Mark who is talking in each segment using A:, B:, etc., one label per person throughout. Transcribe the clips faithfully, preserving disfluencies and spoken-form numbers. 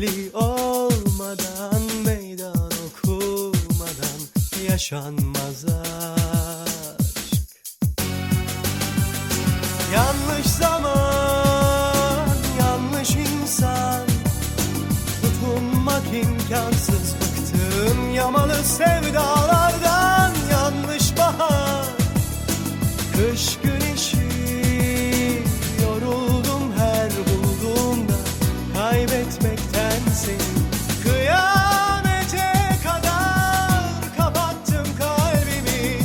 A: Yürekli olmadan, meydan okumadan yaşanmaz aşk. Yanlış zaman, yanlış insan, tutunmak imkansız. Bıktım yamalı sevdalardan. Yanlış bahar, kış güneşi, yoruldum her bulduğumda kaybetmekten seni. Kıyamete kadar kapattım kalbimi.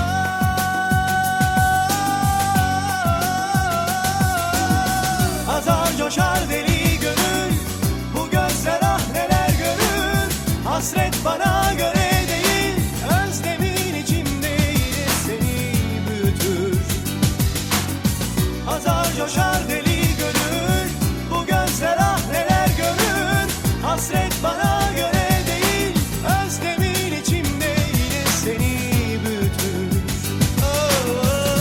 A: Ah, azar coşar deli gönül, bu gözler ah neler görür. Hasret bana göre değil, özlemin içimde yine seni büyütür. Azar coşar deli gönül, bu gözler ah neler görür. Hasret bana göre değil, özlemin içimde yine seni büyütür. Oh, oh.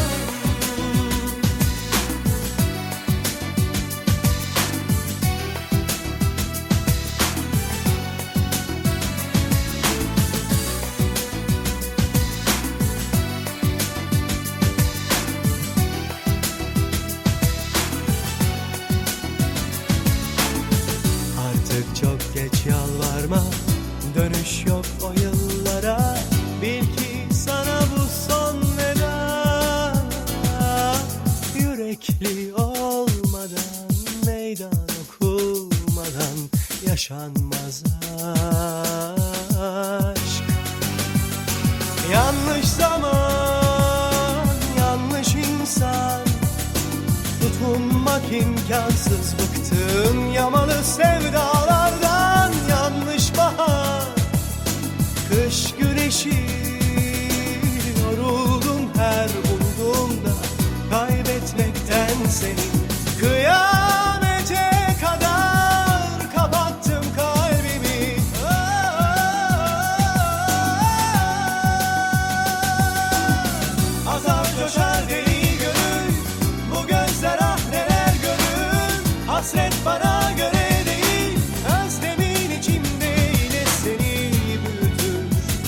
A: Artık çok geç, yalvarma, dönüş yok o yıllara. Bil ki sana bu son veda. Yürekli olmadan, meydan okumadan yaşanmaz aşk. Yanlış zaman, yanlış insan, tutunmak imkansız. Bıktım yamalı sevdalardan. Yanlış bahar, kış güneşi, yoruldum her bulduğumda kaybetmekten seni. Kıyamete kadar kapattım kalbimi. Ah, azar coşar deli gönül, bu gözler ah neler görür. Hasret bana göre değil, özlemin içimde yine seni büyütür.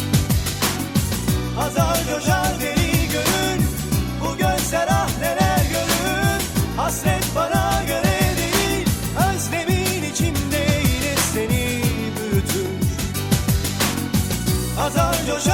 A: Azar coşar deli gönül, bu gözler ah neler görür. Hasret bana göre değil, özlemin içimde yine seni büyütür. Azar coşar